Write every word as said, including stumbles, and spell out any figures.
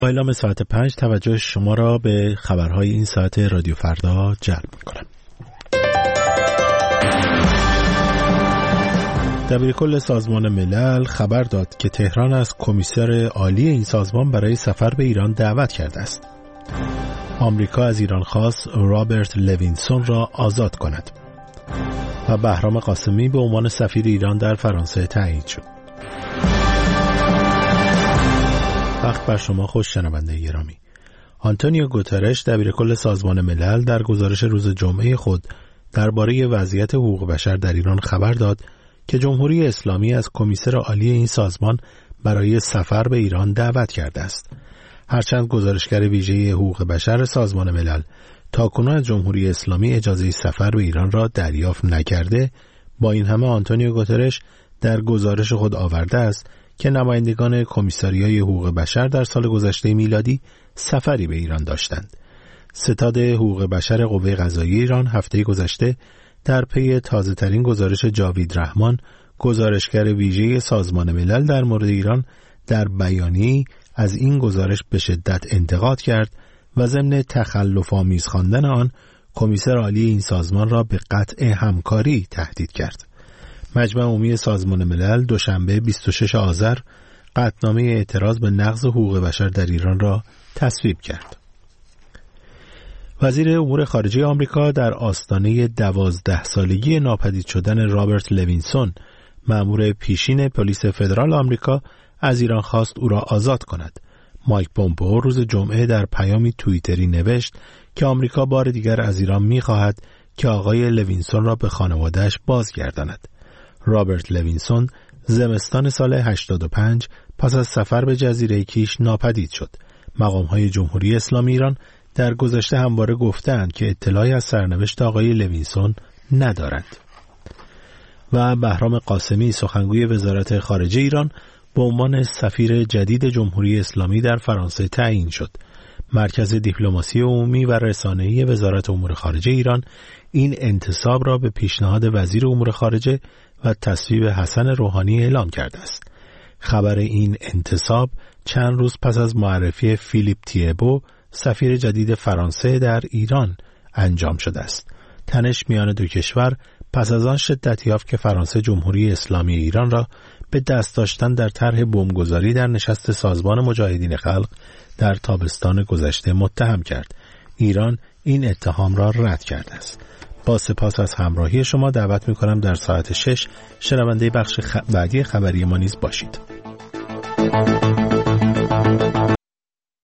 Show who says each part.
Speaker 1: با اعلام ساعت پنج توجه شما را به خبرهای این ساعت رادیو فردا جلب می‌کنم. دبیرکل سازمان ملل خبر داد که تهران از کمیسر عالی این سازمان برای سفر به ایران دعوت کرده است. آمریکا از ایران خواست رابرت لوینسون را آزاد کند. و بهرام قاسمی به عنوان سفیر ایران در فرانسه تعیین شد. وقت بر شما خوش شنونده گرامی. آنتونیو گوترش دبیرکل سازمان ملل در گزارش روز جمعه خود درباره وضعیت حقوق بشر در ایران خبر داد که جمهوری اسلامی از کمیسر عالی این سازمان برای سفر به ایران دعوت کرده است. هرچند گزارشگر ویژه حقوق بشر سازمان ملل تاکنون از جمهوری اسلامی اجازه سفر به ایران را دریافت نکرده، با این همه آنتونیو گوترش در گزارش خود آورده است که نمایندگان کمیساریای حقوق بشر در سال گذشته میلادی سفری به ایران داشتند. ستاد حقوق بشر قوه قضاییه ایران هفته گذشته در پی تازه‌ترین گزارش جاوید رحمان، گزارشگر ویژه سازمان ملل در مورد ایران، در بیانیه‌ای از این گزارش به شدت انتقاد کرد و ضمن تخلف آمیز خواندن آن کمیسر عالی این سازمان را به قطع همکاری تهدید کرد. مجمع عمومی سازمان ملل دوشنبه بیست و ششم آذر قطعنامه اعتراض به نقض حقوق بشر در ایران را تصویب کرد. وزیر امور خارجه آمریکا در آستانه دوازده سالگی ناپدید شدن رابرت لوینسون، مأمور پیشین پلیس فدرال آمریکا، از ایران خواست او را آزاد کند. مایک پومپئو روز جمعه در پیامی توییتری نوشت که آمریکا بار دیگر از ایران می‌خواهد که آقای لوینسون را به خانواده‌اش بازگرداند. رابرت لوینسون زمستان سال هشتاد و پنج پس از سفر به جزیره کیش ناپدید شد. مقام‌های جمهوری اسلامی ایران در گذشته همواره گفتند که اطلاعی از سرنوشت آقای لوینسون ندارند. و بهرام قاسمی، سخنگوی وزارت خارجه ایران، به عنوان سفیر جدید جمهوری اسلامی در فرانسه تعیین شد. مرکز دیپلماسی عمومی و رسانه‌ای وزارت امور خارجه ایران این انتصاب را به پیشنهاد وزیر امور خارجه و تصویب حسن روحانی اعلام کرده است. خبر این انتصاب چند روز پس از معرفی فیلیپ تیبو، سفیر جدید فرانسه در ایران، انجام شده است. تنش میان دو کشور پس از آن شدت یافت که فرانسه جمهوری اسلامی ایران را به دست داشتن در طرح بمبگذاری در نشست سازمان مجاهدین خلق در تابستان گذشته متهم کرد. ایران این اتهام را رد کرده است. با سپاس از همراهی شما دعوت می‌کنم در ساعت شش شنونده بخش خ... بعدی خبری ما نیز باشید.